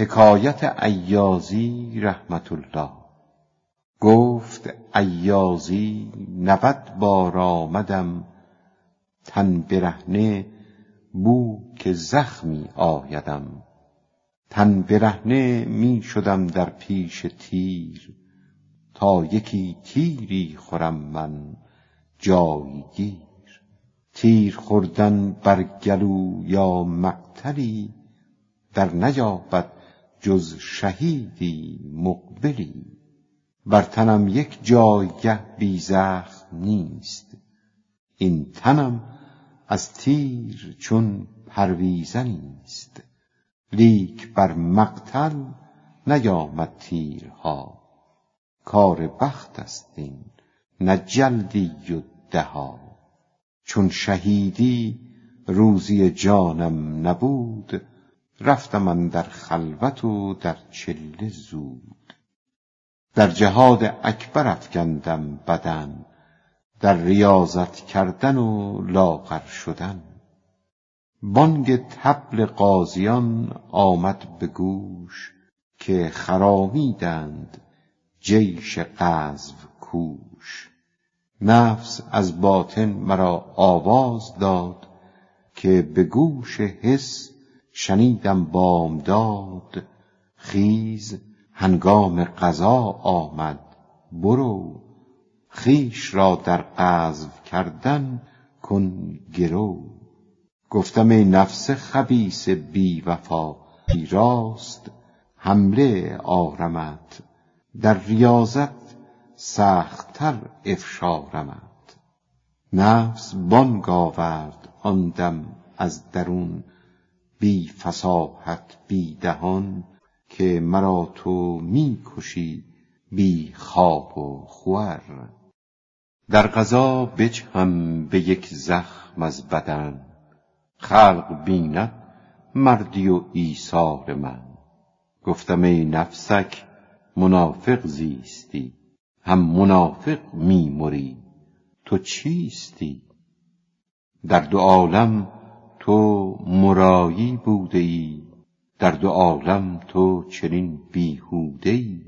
حکایت ایازی رحمت الله. گفت ایازی 90 بار آمدم، تن برهنه بو که زخمی آیدم. تن برهنه می شدم در پیش تیر، تا یکی تیری خورم من جایگیر. تیر خوردن بر گلو یا مقتلی، در نیابد جز شهیدی مقبلی. بر تنم یک جایگه بی زخم نیست، این تنم از تیر چون پرویزه نیست. لیک بر مقتل نیامد تیرها، کار بخت است این نه جلدی و دها. چون شهیدی روزی جانم نبود، رفتم اندر خلوت و در چله زود. در جهاد اکبر افکندم بدن، در ریاضت کردن و لاغر شدن. بانگ طبل غازیان آمد به گوش، که خرامیدند جیش غزو کوش. نفس از باطن مرا آواز داد، که به گوش حس شنیدم بامداد. خیز هنگام غزا آمد برو، خویش را در غزو کردن کن گرو. گفتم ای نفس خبیث بی وفا، راست حمله آرمت، در ریاضت سخت‌تر افشارمت. نفس بانگ آورد آن دم از درون، بی فصاحت بی دهان، که مرا تو می کشی بی خواب و خور. در غزا بجهم به یک زخم از بدن، خلق بیند مردی و ایثار من. گفتم ای نفسک منافق زیستی، هم منافق می مری، تو چیستی؟ در 2 عالم تو مرایی بوده ای، در 2 عالم تو چنین بیهوده ای.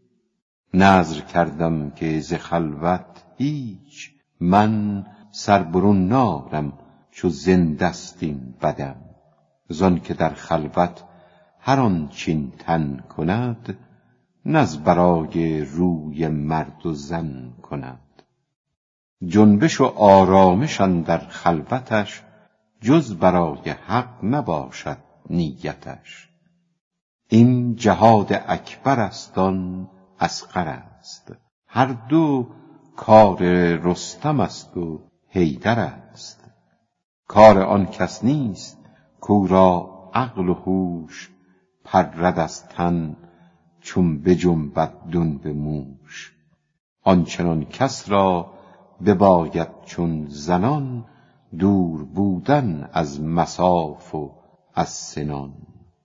نذر کردم که ز خلوت هیچ من سر برون نارم، چو زنده است این بدن. زان که در خلوت هر آنچین تن کند، نز برای روی مرد و زن کند. جنبش و آرامش اندر خلوتش، جز برای حق نباشد نیتش. این جهاد اکبر است آن اصغر است، هر دو کار رستم است و حیدر است. کار آن کس نیست کاو را عقل و هوش، پرد از تن چون بجنبد دنب موش. آنچنان کس را بباید چون زنان، دور بودن از مصاف و از سنان.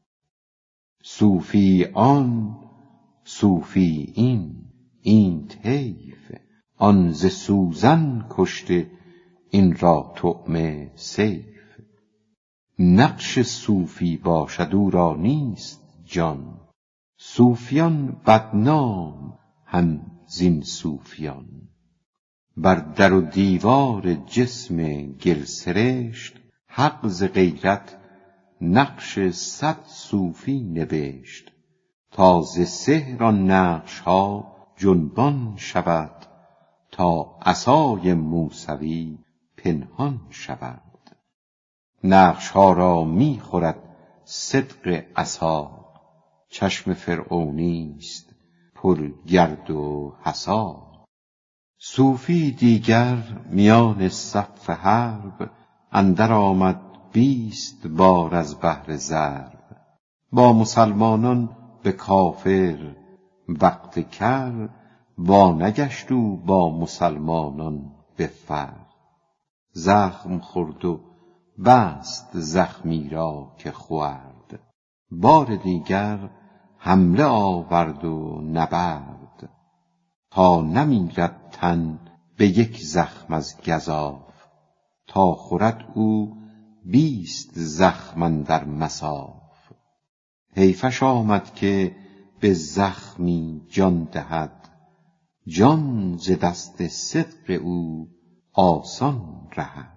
صوفی آن صوفی این طیف، آن ز سوزن کشته این را طعمه سیف. نقش صوفی باشد او را نیست جان، صوفیان بدنام هم زین صوفیان. بر در و دیوار جسم گل سرشت، حق ز غیرت نقش 100 صوفی نبشت. تا ز سحر آن نقش ها جنبان شود، تا عصای موسوی پنهان شود. نقش ها را می خورد صدق عصا، چشم فرعونی است پر گرد و حصا. صوفی دیگر میان صف حرب، اندر آمد 20 بار از بهر ضرب. با مسلمانان به کافر وقت کر، وا نگشت او با مسلمانان به فر. زخم خورد و بست زخمی را که خورد، بار دیگر حمله آورد و نبرد. تا نمیرد تن به یک زخم از گزاف، تا خورد او 20 زخم اندر مصاف. حیفش آمد که به زخمی جان دهد، جان ز دست صدق او آسان رهد.